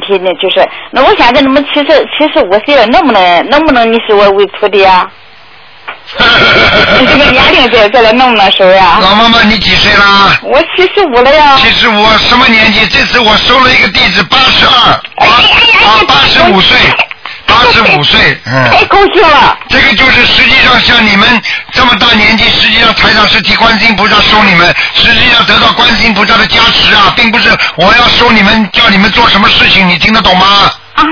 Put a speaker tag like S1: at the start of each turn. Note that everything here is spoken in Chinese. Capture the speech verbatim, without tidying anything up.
S1: 题呢，就是那我现在那么七十七十五岁了，能不能能不能你收我为徒弟啊？你这个年龄在这了，能不能收呀？
S2: 老妈妈，你几岁啦？
S1: 我七十五了呀。
S2: 七十五，什么年纪？这次我收了一个弟子，八十二，八啊八十五岁。八十五岁，嗯，
S1: 太高兴了。
S2: 这个就是实际上像你们这么大年纪，实际上台长是替观世音菩萨收你们，实际上得到观世音菩萨的加持啊，并不是我要收你们，叫你们做什么事情，你听得懂吗？